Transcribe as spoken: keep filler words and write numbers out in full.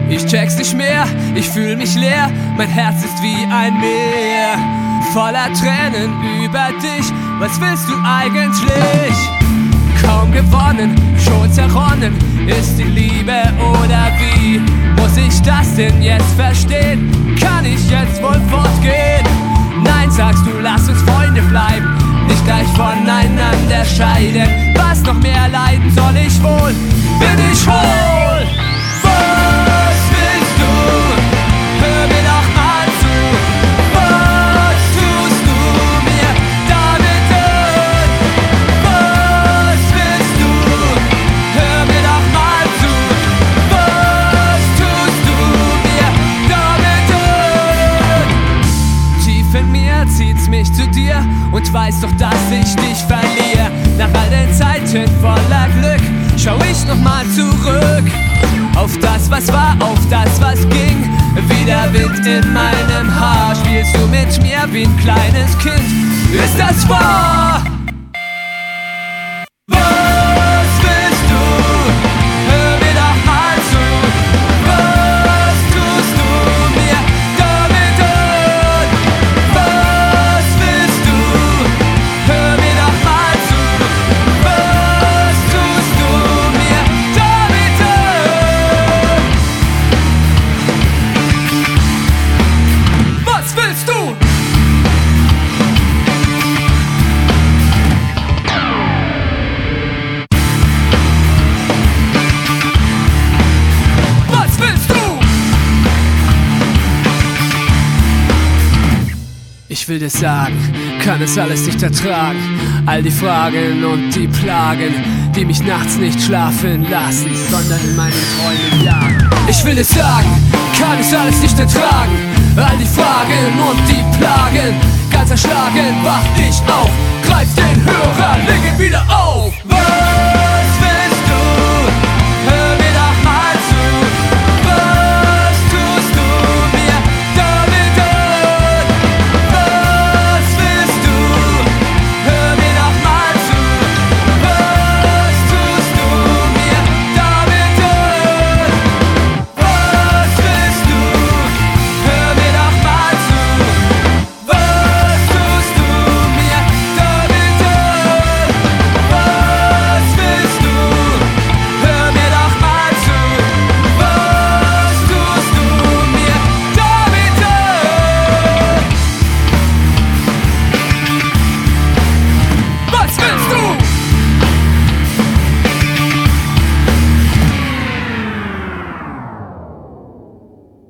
Ich check's nicht mehr, ich fühl mich leer, mein Herz ist wie ein Meer, voller Tränen über dich, was willst du eigentlich? Kaum gewonnen, schon zerronnen, ist die Liebe oder wie? Muss ich das denn jetzt verstehen? Kann ich jetzt wohl fortgehen? Nein, sagst du, lass uns Freunde bleiben, nicht gleich voneinander scheiden. Was noch mehr leiden soll ich wohl, bin ich hohl? Was willst du? Hör mir doch mal zu. Was tust du mir damit an? Was willst du? Hör mir doch mal zu. Was tust du mir damit an? Tief in mir zieht's mich zu dir und weiß doch, dass ich dich verliere. Nach all den Zeiten voller Glück schau ich nochmal zurück auf das, was war, auf das, was ging. Wie der Wind in meinem Haar spielst du mit mir wie ein kleines Kind. Ist das wahr? Was willst du? Hör mir doch mal zu. Was tust du mir damit an? Was willst du? Hör mir doch mal zu. Was tust du mir damit an? Was willst du? Was willst du? Ich will dir sagen, kann es alles nicht ertragen. All die Fragen und die Plagen, die mich nachts nicht schlafen lassen, sondern in meinen Träumen jagen. Ich will dir sagen, kann es alles nicht ertragen. All die Fragen und die Plagen, ganz erschlagen wach ich auf. Greif den Hörer, leg ihn wieder auf.